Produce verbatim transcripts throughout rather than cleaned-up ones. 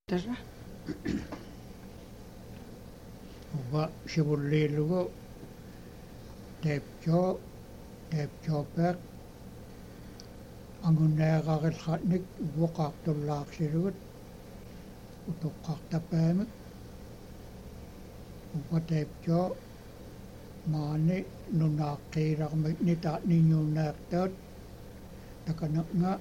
Tara. Uga sivulliilugu taipjoo taipjoopaq angunnaaqarillatnik uvoqaartullaarsilugut utoqqartapaamik uga taipjoo maani nunaaqiilarmik nitaaniñuunnaartaut takanaqnga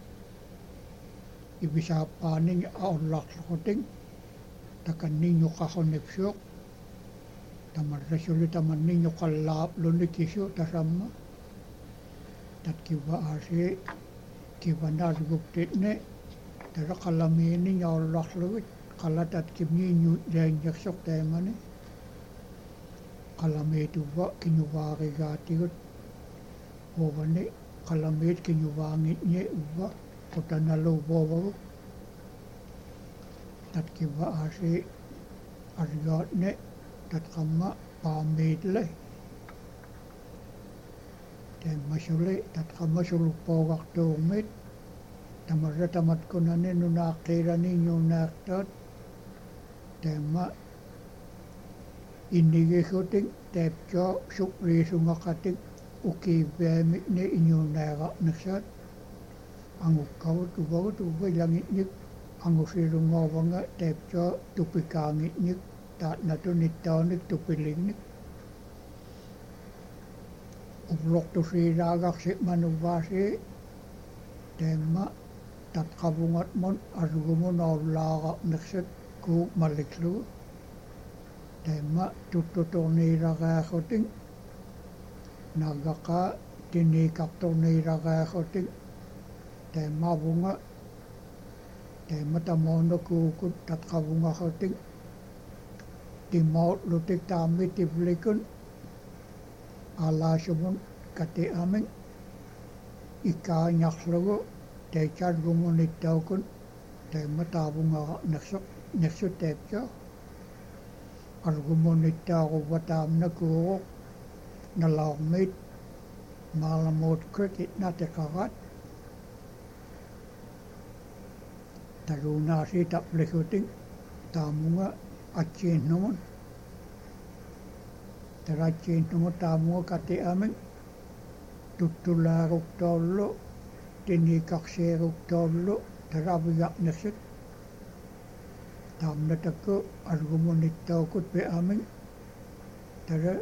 ibisaappaaniñ aullarluqutin takanniñuqarunipsuuq tamarrasuli tamanniñuqallaaplu kisu tasamma tatkiva aasi kivanaalguptitni taraqalamiiniñ aullarlugit qala tatkimniiñu laannersuq taamani qalamiituva kiñuvaarigaatigut uuvani qalamiit kiñuvaangitñi uva qutanaluvovagu tatkiva aasi aryootni tatqamma paamiitle taammasuli tatqamma suluppoogaqtuugmit tamarra tamatkunani nunaaqiiraniñuunaartaat taamma innigigutik taipjoo suqriisungaqatik ukiiviamikni iñuunaaqarnersaat angukkavut uvagut uvilangitnik angusilungoovanga taipjoo tupikaangitnik taatnatu nittaunik tupilingnik uvloqtusiilaagarsiqman uvaasi taamma tatqavungatmun argumun aullaaqarnersat kuuk maliklugu taamma tuttutorniilaraaqhutin naggaqaa tiniikartorniilaraaqhutin taamma avunga taamma tamoonnakuukut tatqavungarrutin timmautlutik taammi tivlikun alaasumun katiamin ikkaañarlugu taichargumunittaukun taamma taavungararnersuq nersut taipjoo argumunittaaruva taamna kuuruq nalaormit Malamute Creek itnateqarat taluunaasi taplikutin taamunga atsiinnumun taratsiinnumun taamunga katiamin tuttulaaruqtoollu tiniikarsiiruqtoollu taravigarnersut taamna takku argumunittaukut piamin tara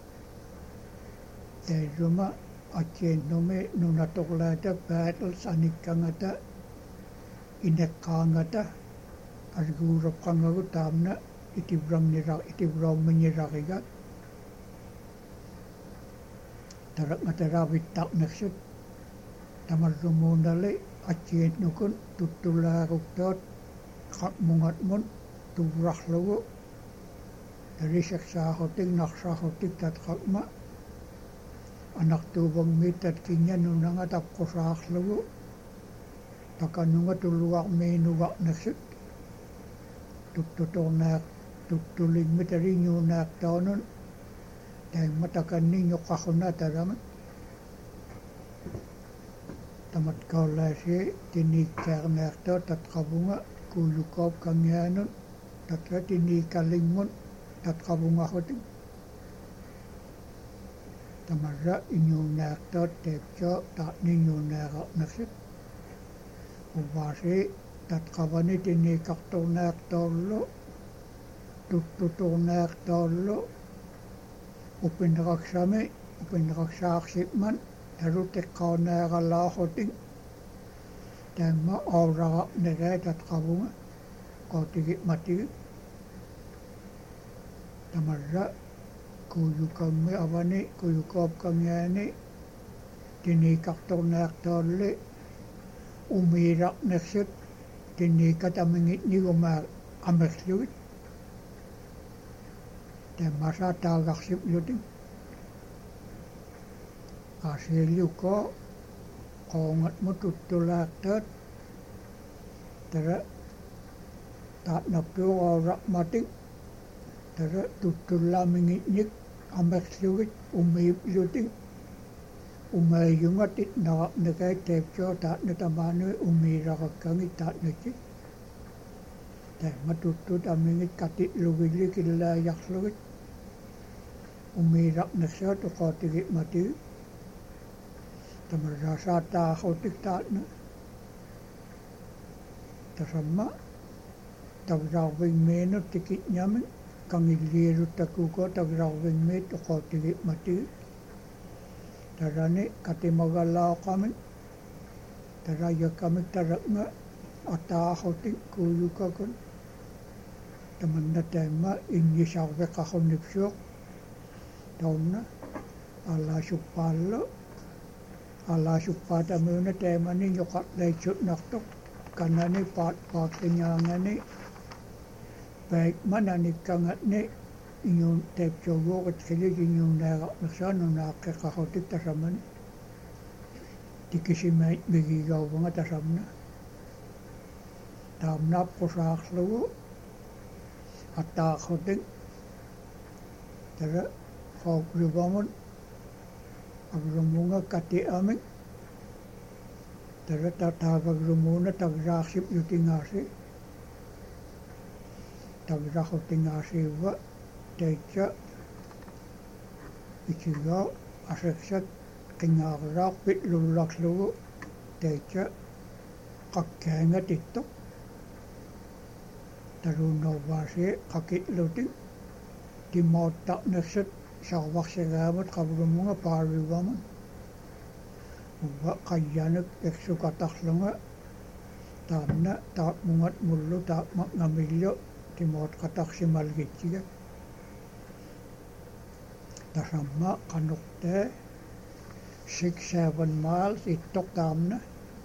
taisuma atsiinnumi nunatorlaata battles anikkangata ineqqaangata arguureqqangagu taamna itivrangnirar itivraummingirarigat taraqngataraavittarnersut tamarrumuunali atsiinnukun tuttulaaruqtaut qaqmungatmun tuvrarlugu tariseqsaarutik narsaarutik tatqaqma anartuuvangmiit tatkinñanunanga taqqusаарlugu takanunga tulluarmiinugarnersut tuttutornaaq tuttuligmi tariñuunaaqtaunun taimma takanniñoqqarruna talamat tamatkaulaasi tiniikkaarnaartaut tatqavunga kuuyukoop kangianun tatra tiniikalingmun tatqavungarrutik tamarra iñuunaaqtaut taipjoo taatniñuunaaqarnersut uvaasi tatqavani tiniikartornaaqtoollu tuttutornaaqtoollu upineraksami upineraksaarsiqman tarutiqqaunaaqalaarrutin taamma auraraqnegaa tatqavunga qootigipmatigip tamarra kuyukammi avani kuyukoopkangiani tiniikartornaaqtoolli umiiraqnersut tiniikatamingitnigumaa amerlugit taammasaa taagarsipllutin qaasiilluko qoongatmu tuttulaaqtaat tara taatnappiuqauraqmatik tara tuttullaamingitnik amerlugit umiiplutin umaayungatit naraqnegai taipjoo taatnatamaanui umiiraqakkangit taatnatsi แต่มาตุตุตามิงิกติลูกิลิกิลลายักษ์ลูกอุมีรักนักเสียตุกอติกิมาติแต่มาราชาตาเขาติกตาเนะแต่สมัยแต่เราเป็นเมนุติกิยามิกังอิเลียรุตะกุก็แต่เราเป็นเมตุกอติกิมาติแต่เราเนี่ยกติมากลาวกามิแต่เราอยากกามิตระเงะอัตตาเขาติกูยุกกันแต่มันนั่นแต่มาอินยิชาวเวกเขาหนิบชกตอนนั้นอัลลาชุบปาลอัลลาชุบปาแต่เมื่อนั่นแต่มันนี่ยกได้ชุดนักตกกันนั่นนี่ปาดปาดเป็นอย่างนั้นนี่ไปมันนั่นนี่กังนี่ยูนเทปโจโก้ก็เฉลี่ยยูนได้ก็นักษาหนุนักเขาเขาติดตามมันที่คิดไม่ไม่กี่กาวงตามนะตามนับภาษาลูกอัตตาเขาดึงแต่ละเขากลัวมันอักรมุงกัดที่อามิแต่ละตาตากรมุงนั้นตากราชิบอยู่ที่งาสิตากราเขาที่งาสิว่าเด็กจะอิจฉาอาศัยสัตที่งารักปิดลุลักลูกเด็กจะกักแข่งติดตกแต่รู้นว่าเสียขักิดลุติที่มอตักนักศึกษาวักเสกมันขับรถมุ่งปาริวามันว่าขยันเอกสุกตักลงะตามนั้นตามมุ่งมุลลุตามงามิลโยที่มอตักตักสิมาลกิจกันแต่สมัยขนุกเตะสิกเซวันมาลที่ตกตามนะ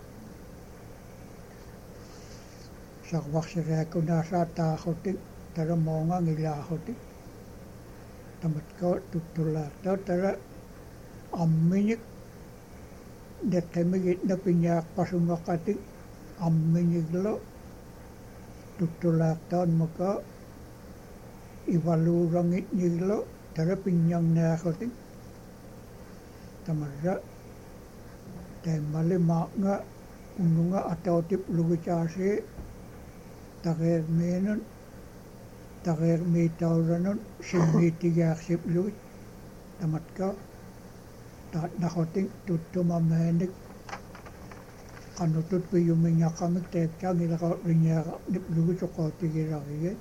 สักวักเสกกุณาสาตาเขาติแต่ละมองงิลาเขาติทำไมก็ตุตุลาแต่แต่ละอัมมินิกเด็กที่ไม่กินนับปัญญาปัสมกติอัมมินิกแล้วตุตุลาตอนมันก็อิวาลูรังอินิกแล้วแต่ละปัญญาเนี่ยเขาติทำไมละแต่มาเลมากงะอุนุงะอัตโตติปลูกจาสีตะเกียเมนุนตะเกียมีเตาระนุนสิมีติยาสิบลุยแต่มัดก็ตัดนักติ้งตุดตัวมาแมนิกอันตุดไปอยู่มีนักมิเตปจ้ามีแล้วก็ริญญาดิบลุยจกติกิราเย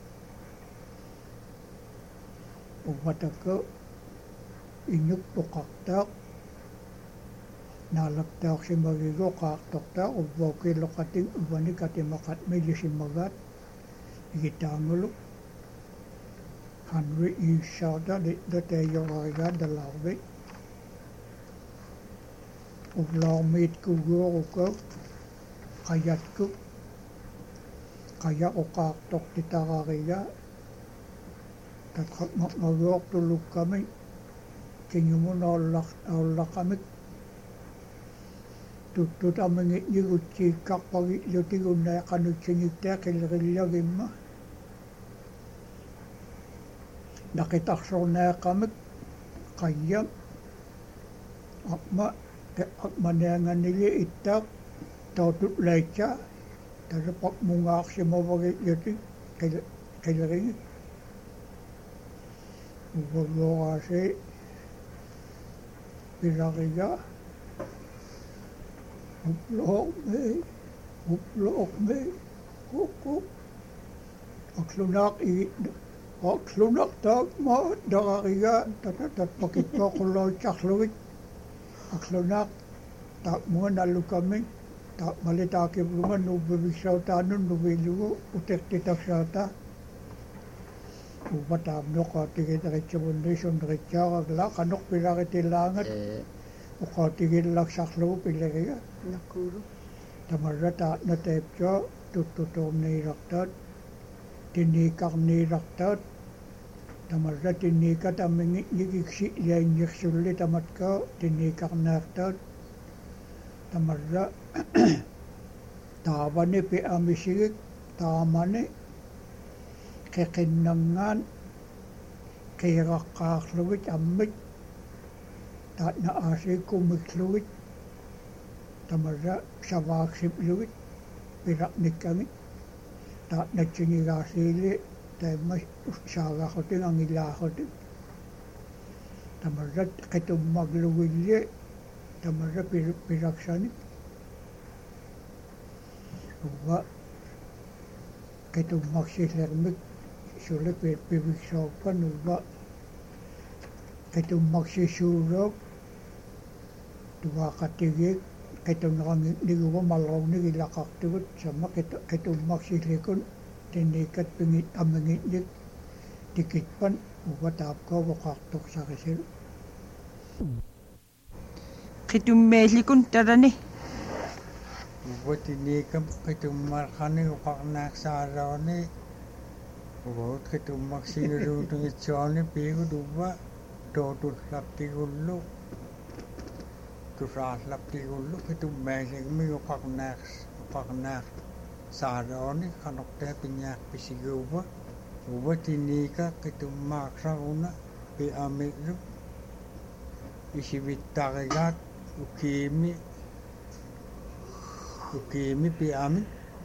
อุปตะก็อินุกตกตักนาลักตักสิมากิโกกักตกตักอุบกิลกติ้งอุปนิกติมากัดไม่ลิสิมากัดกิตางลุฮันริอิชาดาดิดเตยอร์กาดลาวเวอุบลามิดกุโกก็ขยัดกุขยักโอกาสตกติตาเรียแต่ขับมักมาโยกตุลุกกามิจิญมุนอลลักอลลักกามิตุตุตามิงิยุจิกักปะกิยุติกุนนายกันุชินิเตะกิลกิลกิมมาดักตักโซนายกามิขยับอักมาแต่อักมาเนียงานนี้อิตักต่อตุเลจ่าแต่ละปักมุงอักสิมาบอกยุติกิลกิลกิอุบลอาเซปิรากิยาอุบลอกเมย์อุบลอกเมย์กุ๊กกุ๊กอักลุนักอีอักลุนักตากมาดาริยาแต่แต่แต่ปกิตตอกลอยจักลุยอักลุนักตากมัวนัลลุกามิตากมาเลตาเก็บลุงนูบวิชาตานุนูบิลูอุเตติตักชาตาอุปตามนกติกิตริจบุนดิชนริจาร์ลักนกปิรากิติลางัดอุคติกิลักสักลูปิเลกิยานักกูรุธรรมรัตนเตปจ้าตุตุโตมนีรักตัดทินีกักนีรักตัดธรรมรัตินีกัตมิงิยิกิสิเลียนยิกสุลิธรรมะก็ทินีกักนักตัดธรรมรัตตาวันนี้ไปอามิสิกตามันนี่แค่กินนังงานแค่รักกากลุยจำมิดตัดนาอาศัยกุมิกลุยธรรมะสวากสิบลุยไปรักนิกัง ta natsingigaasili taimma saagaxutin angilaaxutin tamarrat qitummaglugilli tamarra piraksani uva qitummaksilermik sulle piviksooppan uva qitummaksisuuruup tuaqatigik qitunnerangigniguva malruunigilaqartugut samma qitummaksilikun tinniikkat pingit amangitnik tikitpan uva taapkauvoqartorsarisulu qitummeellikun talani uva tinniikam qitummarqani uqarnaaqsaalaorni uvat qitummaksiluutungitsuarni piigut uva tootullaptigullu tusaallaptigullu qitummeelligmi uqarnaaq uqarnaaq saalaorni qanortaa pingaarpisiguuva uva tinniika qitummaaqsaruna piamillu isivittarigaat ukiimi ukiimi piami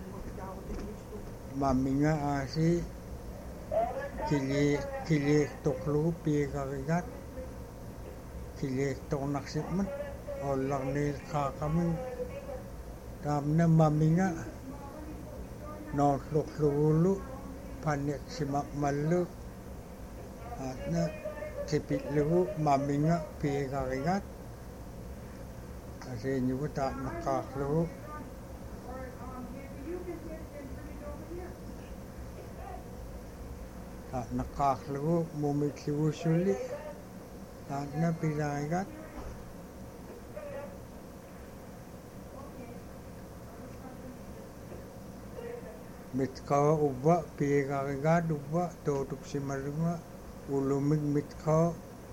mamminga aasi kili kiliirtorlugu piigarigaat kiliirtornarsipmat ollarniilqaaqamin taamna mamminga noorlurlugullu paniqsimaqmallu aatna qipillugu mamminga piigarigaat asiiñugu taatnaqqaarlugu taatnaqqaarlugu mumiklugusulli taatna pilarigaat mitqawa uva piigarigaat uva tootuksimalunga ulumik mitqawa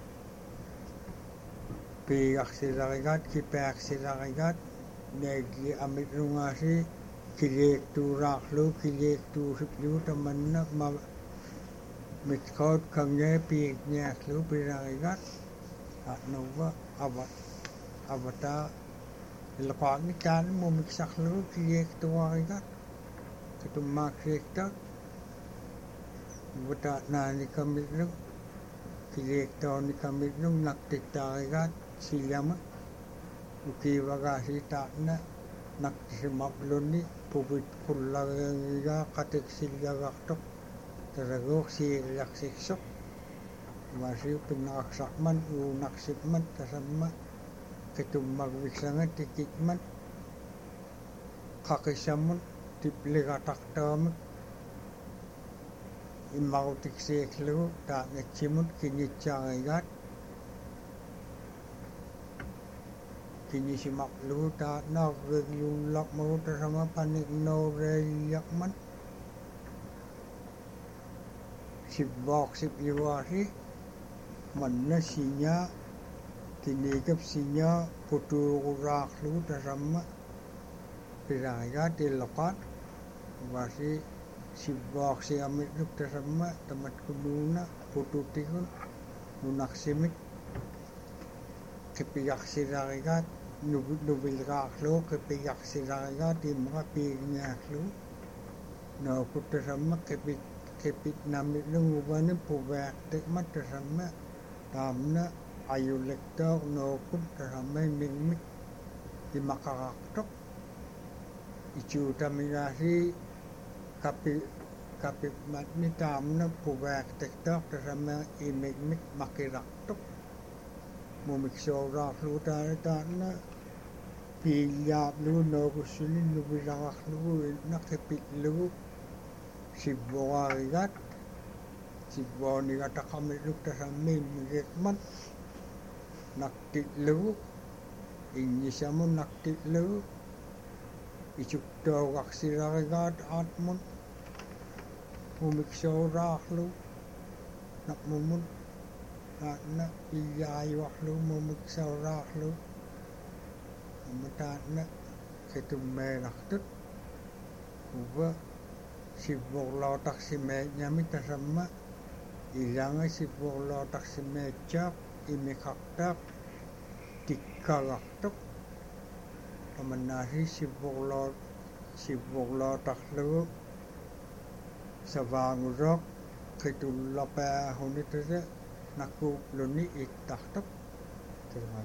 piigarsilarigaat kipearsilarigaat neegli amitlungaasi kiliektuuraarlu kiliektuusiplugu tamanna ma mitqawat kange piigniarlu pilarigaat aatnuva ava avataa ilqaaqni taani mumiksarlugu kiliektuarigaat qitummaaqsiiktaat uva naanikamillu kiliektoonikamillu naktittaarigaat siljama ukiivagaasi taatna naktisimaqlunni puvit qullarigaa qatiksilyagartoq taraguuq siiriarsiksoq maasiu pinnaqarsarman uunaqsipmat tasamma qitummakviksanga tikitmat qaqissammun tipligatartaamik immarutiksiiklugu taangatsimut kinitsaarigaat kinisimaqlugu taatnaarrigiullaqmagu tasama paniknooreellaqman sivvaaqsiplugaasi manna sinyaa tinniikap sinyaa putuuquraarlugu tasamma pilarigaat illoqaat uvaasi sivvaaqsiamitluk tasamma tamatkunuuna pututigun nunaqsimik qipigarsilarigaat nuvilgaarlugu qipigarsilarigaat imma piigniarlugu nookut tasamma qipit qipitnamitlugu uvani puveartikmat tasamma taamna ajulektoor nookut tasamma imigmik imaqarartoq ichuutamigaasi kapi kapipmatni taamna puveartiktoor tasamma imigmik maqilaqtoq mumiksoorraarlugu taana taanna piillaaplugu nookussuni nuvilararlugu inna qipitlugu sivvoqarigaat sivvoonigataqamitluk tasamma immigekmat naktillugu innisamu naktillugu ichuktooqarsilarigaat aatmun mumiksoorraarlugu naqmumut taatna pillaayuarlugu mumiksoorraarlugu amma taatna qitummeelartut uva sivvorlootarsimeeñami tasamma ilanga sivvorlootarsimeetsaaq imiqartaaq tikkagartuq tamannaasi sivvorloo sivvorlootarlugu Savangurok Kitullapa Honitare Naku Luni Itaktak Terima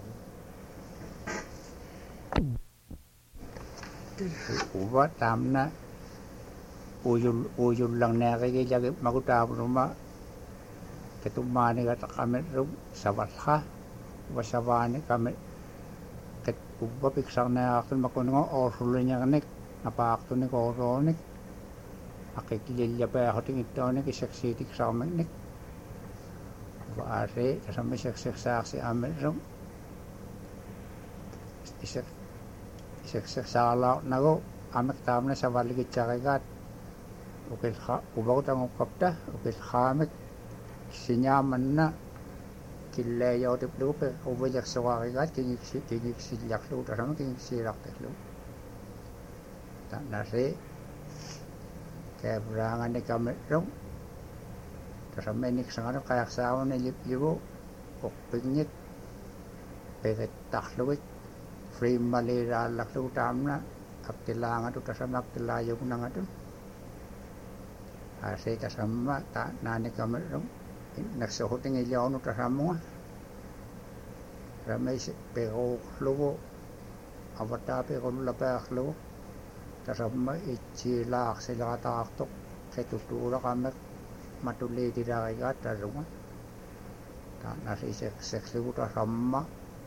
Uwa tamna uyul uyul lang na kay jagi magutapon ma ketumani kata kami rum sabatha wasabani kami ket uwa piksang na akin makuno orsulnya kanek apa akto ni koronik akikilya pa hoting ito ni kisaksitik sa amin nik baare kasama saksak si amin rum isak isak sala nago amek tamna sa baligit chakagat ukil kha ubaw tang ukapta ukil khamek sinyaman na kille yotip lupe ubajak sawakagat kingik si kingik si yaklu tarama kingik si raklu ta nase kebrangan ni kamet rong tarama nik sangano kayak sawan ni lip libo ukpingit peget takluik free malira laklu tamna aptilanga tu tasama aptilayo kunanga tu ase tasama ta nani kamerong naksohoting ilaw no tasamo ramay pero lugo avata pero lapa lugo tasama ichila sila taktok ketutura kamer matuli diragat tarunga ta nasi seks lugo tasama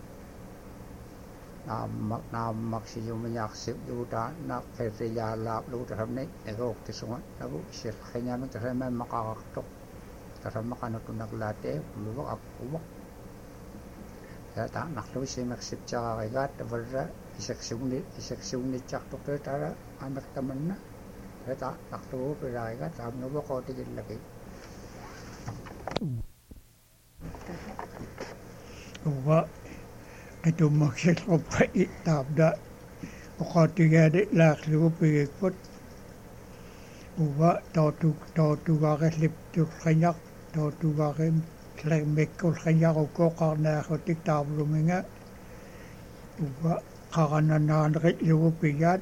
namak namak si yumanyak sip luta nak kerja lap luta samne ego tisungan lagu sir kanya men tasama makakaktok tasama kanu tunak late luwak apubak ya ta nak lu si maksip cha gat verra isak sungni isak sungni chak tok tara anak temenna ya ta nak lu berai gat am no ko tigil lagi wa itu maksud apa itabda okatiga de laklu pekot uwa tatu tatu gares lip tu kanyak tatu garem klemek kol kanyak ko karna khotik tablu menga uwa karana nan ret lu piyat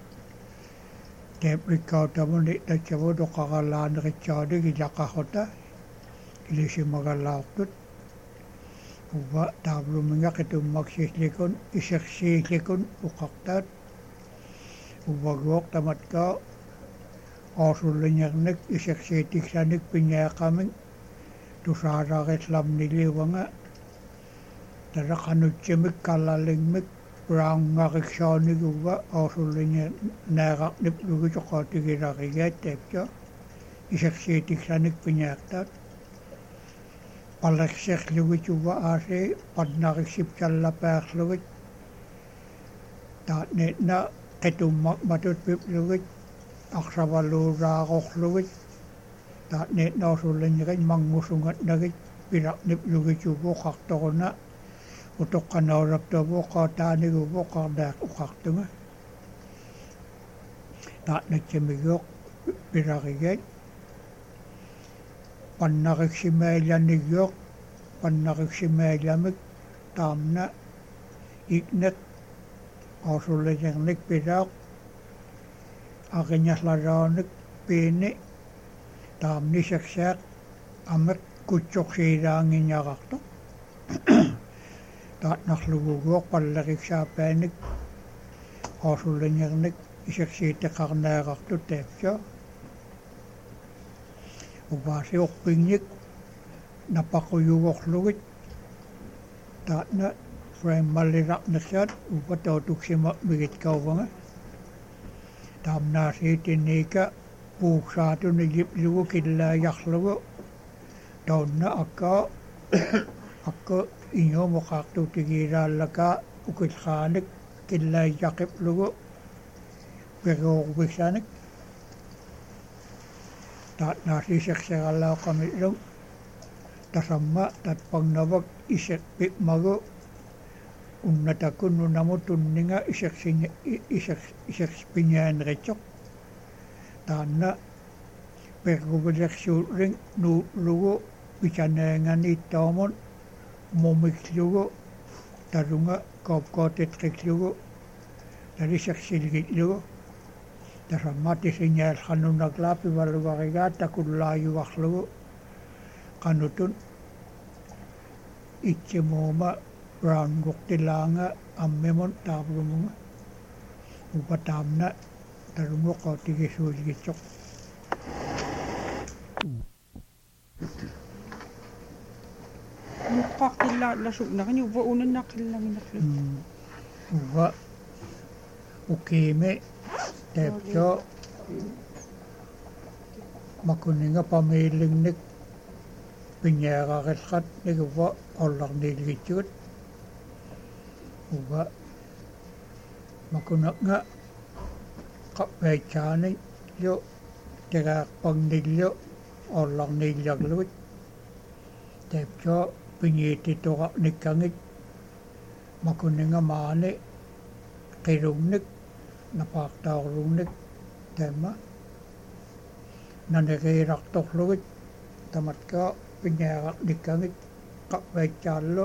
teprika tamone ta chavo do kagalan ret chade ki jaka khota ilisi magala tut uwa tablu menga ketu maksis lekon iseksi lekon ukaktat uwa gok tamat ka orsulnya nek iseksi tiksanik pinya kami tu sara islam nili wanga tara kanu cemik kalaling mik rang ngak shani uwa orsulnya narak nip lugu chokoti gira gira tepja iseksi tiksanik pinya tat palak sek luwit uwa ase padnak sip challa pak luwit ta net na ketumak matut pip luwit aksavalu ragok luwit ta net na sulenya kan mangusungat nagit pirak nip luwit uwa kaktona utok kanarap to uwa kata ni uwa kadak ukaktunga ta net chemigok pirak iget pannak simelya nigyok pannak simelya mek tamna iknet osule jeng nek pidak agenya laranek pene tamni seksak amet kucok sirang nyagakto ta naklugo pallak sapenik osule jeng nek seksite karna gakto tepja ubasi okpingik napakuyuwok luwit ta na frame malirak nasyat upato tuksima bigit kawanga tamna si tinika puksatu nijip luwo killa yakluwo taon na akka akka inyo mukakto tigira laka ukit khanik killa yakip luwo pero ubisanik ta nasi seksegala kami rum tasama tat pangnawag isek pik mago unnatakun nunamu tunninga isek sinya isek isek pinyan recok tanna pergubelek suring nu lugo bicanengan itamon momik lugo tarunga kop kotet rek lugo dari isek silgit lugo Tässä mati sinjäl kannunak läpi valuvarigaata kun laajuaklugu kannutun itse muuma raanguktilaanga ammemon taaplumunga upa taamna tarungo kotikisuulikitsok. Nuqqaqilla lasuknaqani uva unannaqillanginaqlu. Uva ukiime tepso makuninga pamilingnik pinjääqaqillqat niguva ollarniilgitsut uva makunaqnga qappaitsaani jo tegaaqpagnigllo ollarniillaglugut tepso pinjiitituqarnikkangit makuninga maani qirungnik napaaqtaaqlugnik tamma naneqiirartorlugit tamatkaa pinjääqarnikkangit qappaitsaallu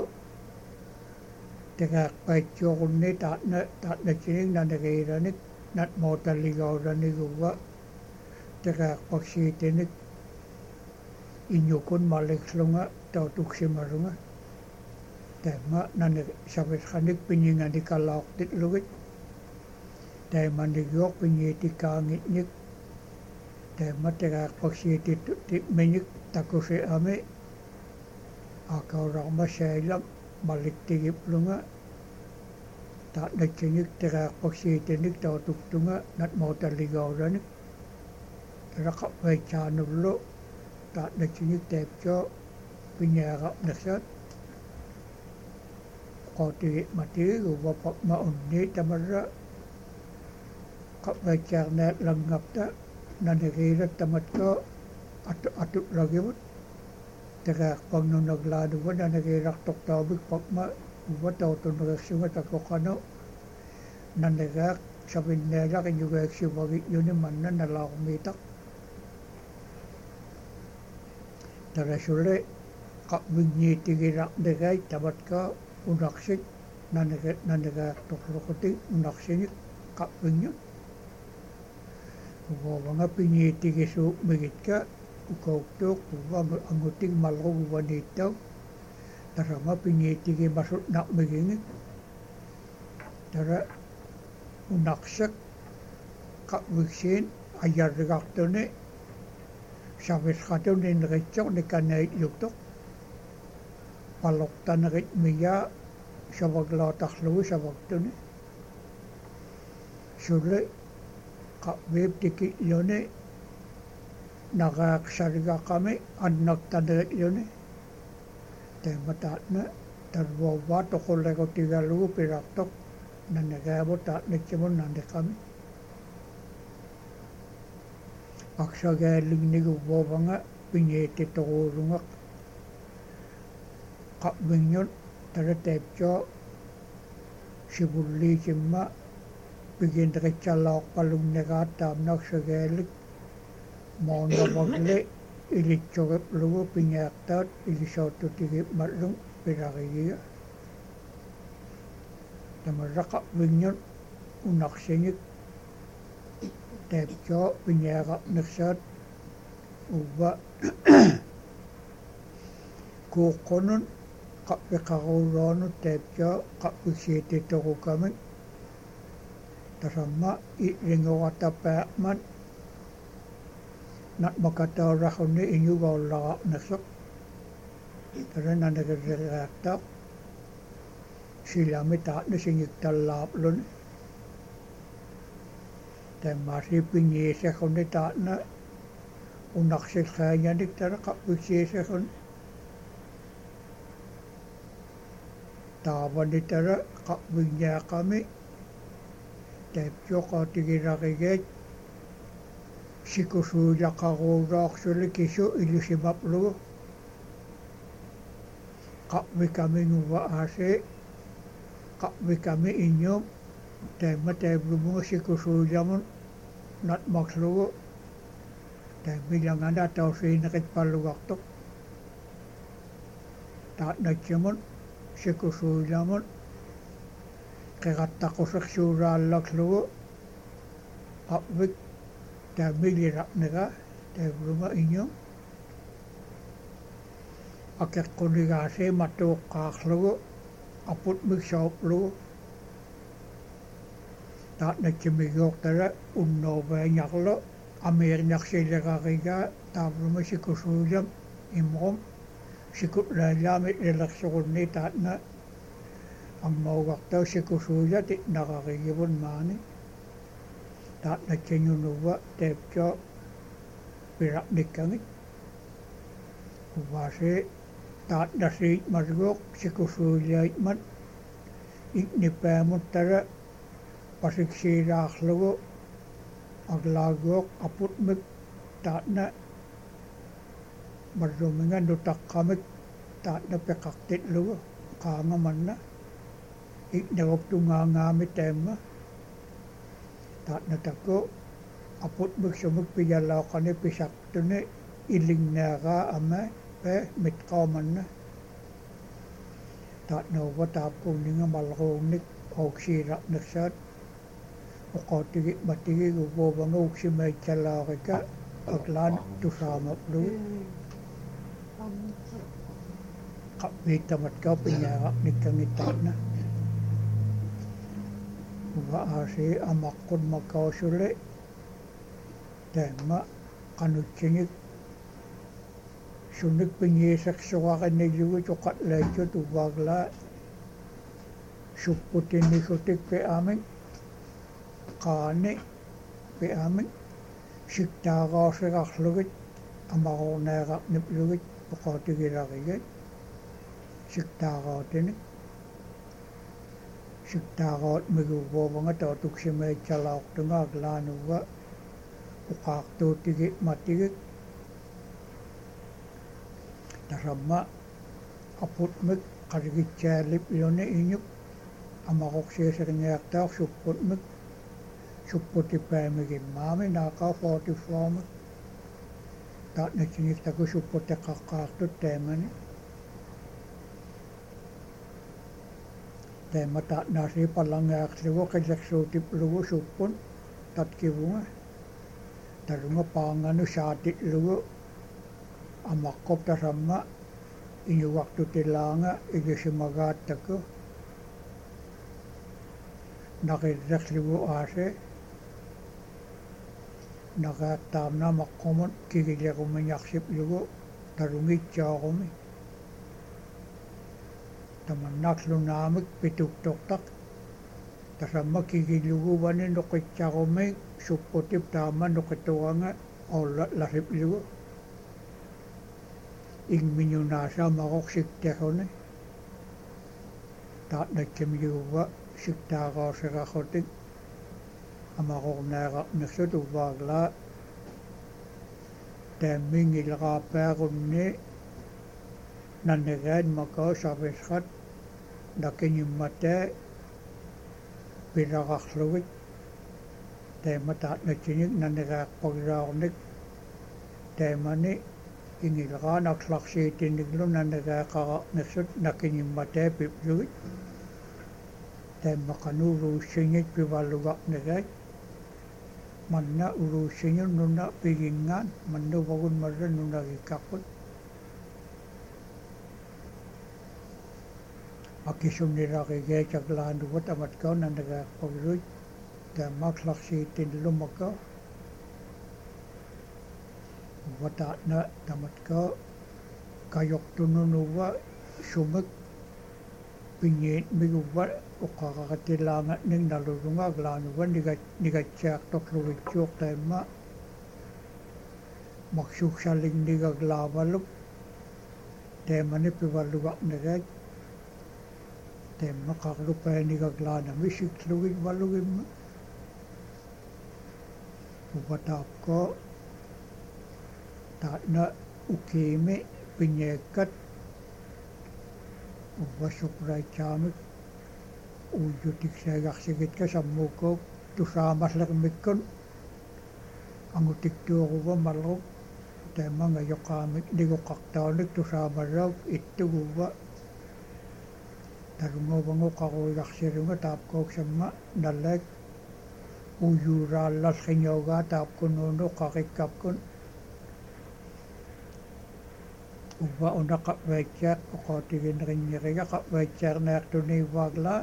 tegaaqpaitsuoqunni taatna taatnatsinik naneqiiranik nat mootalligauraniguva tegaaqpaksiitinik inyukun malikslunga tautuksimarunga tamma nane savisqanik pinjinganikalaaqtitlugit taimanigyoq pinjiitikaangitnik tamma tegaaqpaksiititminik takusi ami akauraqma sailam maliktigiplunga taatnatsinik tegaaqpaksiitinik tautuktunga nat mootalligauranik raqappaitsaanullu taatnatsinik tepso pinjääqarnersat qotigi matiguva papma unni tamarra qappaitsaarnaat langapta naneqiirat tamatko atu atullagivut tegaaqpagnunaglaanuva naneqiirartortaumik papma uva tautuneqersunga takoqanu nanegaaq savinnealaq iñugaeksivagitjuni manna nalaarmiitaq tarasulle qapvinniitigilaqnegait tamatko unaqsit nanega nanegaaqtorluqutik unaqsinik qapvinñu uvavanga pinjiitigisuuq migitka ukauktuuq uva angutik malquguvaniittau tarama pinjiitigimasut naqmigingik tara unaqsak qapviksiin ayarriqartuni savisqatuni neqitsoq nikanaitlluktoq paloqtaneqit miyaa savaglaatarlugu savaktuni sulle qapviiptikilluni naqaaqsariqaqami annaqtaneqilluni tamma taatna tarvuavaa toqullequtigalugu pirartoq nanegaavu taatnatsimun naneqami aqsagaalligniguvvuavanga pinjiititoquulungaq qapvinñun tara tepso sivulliisimma piginteqitsalaaqpalunnegaat taamnaqsagaallik moonavagli ilitsuqiplugu pinjaaqtaat ilisootutigipmallung pirarigiga tamarra qapvinñun unaqsinik tepso pinjaaqarnersaat uva kuuqqunun qappiqaruuruanut tepso qappiksiititoqukami tasamma iringuqatapaaqman natmakatauraqunni iñugaullaqarnersoq tara naneqerriqaaqtaaq silami taatna singiktallaaqluni tammaasi pinjiisaqunni taatna unaqsilqaañanik tara qappiksiisaqun taavani tara qapvinñaaqami tepso qootigiraqigeet sikusuullaqaruuraaqsuli kisu ilusimaplugu qapvikaminuva aasi qapvikami iññuum tamma taivlumunga sikusuullamun natmaqlugu taimilangana tausiineqitpallugartoq taatnatsimun sikusuullamun qeqattaqusersuuraallaklugu qapvik ta milirak nega te bruma inyo akek kondigase mato kaklo aput miksop lu ta na chimigok tara unno ba nyaklo amer nyak selega riga ta bruma sikusujam imom sikut la lame relaksoni ta na ang mawaktaw sikusuja ti nakakigibon mani ta na chenyunuwa tepcho pirak nikangit ubase ta na si margok sikusuja itman iknipamot tara pasiksiraklogo aglagok aputmik ta na mardumingan dutakkamik ta na pekaktit logo kangaman na iknagop tungangamit tema ta na tako aputmik sumik piyalaw kani pisaktune iling naga ama pe mitkaman na ta na watap kuninga malrongnik oksirak naksat okotigi matigi gubobang oksimay chalawika aglan tusamak lu kapitamat ka pinyarak nikangitak na ugaasi amakon makausuli tema kanutsinik sunik pinyesak suwakan niliwi tukat lecho tubagla suputin nikutik pe amin kane pe amin siktagaasigaklugit amakonegak niplugit pukatigilakigit siktagaatinik siktagaat migubobanga tautuksimay chalawaktunga aglanuwa ukaktutigit matigit tarama aputmik karigitchalip yone inyuk amakoksisirngayaktaak supputmik supputipäimigin maami naka forty-four taat na chinik taku supputi kakkaartut teemani teema taat nasi palangayakligo kileksuutiplugu suppun tatkivunga tarunga paanganu saatitlugu amakkop tasamma inyuwaktutilanga igisimagaattaku nakirrekligu aase nakaattamna makkomon kikilegumanyaksiplugu tarungitsaaqumi tamannaklunaamik pituktoktak tasamma kikiluguvani nuqitsaaqumi supputip taama nuqituanga olla lasiplugu ingminyunaasa magoqsiktehuni taatnatsimiyuva siktagaasigaqutik amakorneeraqnirsut uvaagla taammingileqaapaaqunni nannegaat makao savisqat nakinimmataa pilaqarlugit taama taatnatsinik nannegaaqpagiraaqnik taamani ingileqaanaqlarsiitinniklu nannegaaqaraqnirsut nakinimmataa piplugit taama qanuuluussingit pivallugarnigaat manna uluussingun nuna pigingaan mannuvagun marra nunagikkaqqut akisunniraqigiacaklaanuvat amatkau nanagaaqpagiruit taamaaqlarsiitinlumakau wataatna tamatkau kayoqtununuva sumik pinyiit miguva uqaqaqatilaanga ning nalurunga aglaanuva nigatsaaqtorlugitsuuq taimma maksuuksalingnigaglaavaluk taimani pivallugarnigaat taimma qarlupaanigaglaanami siklugit valugimma uvataapko taatna ukiimi pinyeekkat uvasuqraitsaamik uujutiksaagarsigitka sammuukook tusaamallermikkun angutiktuoruva malrup taimanga yoqaamik niguqartaunik tusaamarrauk ittuguva tarungovangu qaruigarsilunga taapkooksamma nallaak uyuraallallingiugaa taapkunuunu qarikkapkun uva una qavvaitsaaq uqaatiginerinneriga qavvaitsaarnaartuniivaaglaa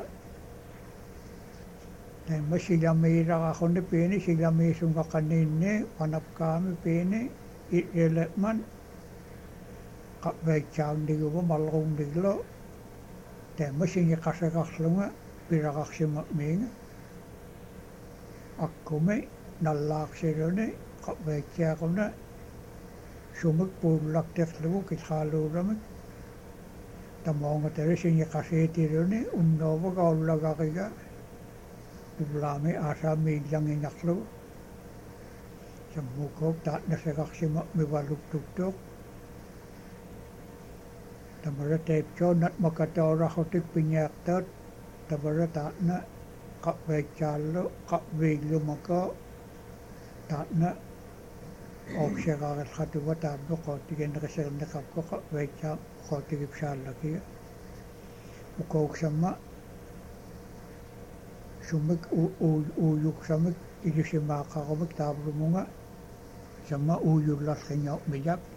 taimma silamiilaqarruni piini silamiisungaqaniinni anapkaami piini ileman qavvaitsaarniguva malrunniglo taimma singiqaseqarlunga pilaqarsimaqmiinga akkumi nallaarsiluni qavvaitsaaquna sumuk puullakterlugu kilhaaluuramik tamoongatari singiqasiitiluni unnoovaka ullagariga uvlaami aasaamiillanginarlugu sammukook taatnaseqarsimaqmivaluktuktuuq tamara teipsoonat makatoorarrutik pinyaartaat tamara taatna qavvaitsaallu qavviillumako taatna oqsheqaaralqatuva taamnu qootigeneriserneqarko qavvaitsaa qootigipsaallakiga ukouksamma sumik uuyuksamik ilusimaaqarumik taavlumunga samma uuyullarlingaumijak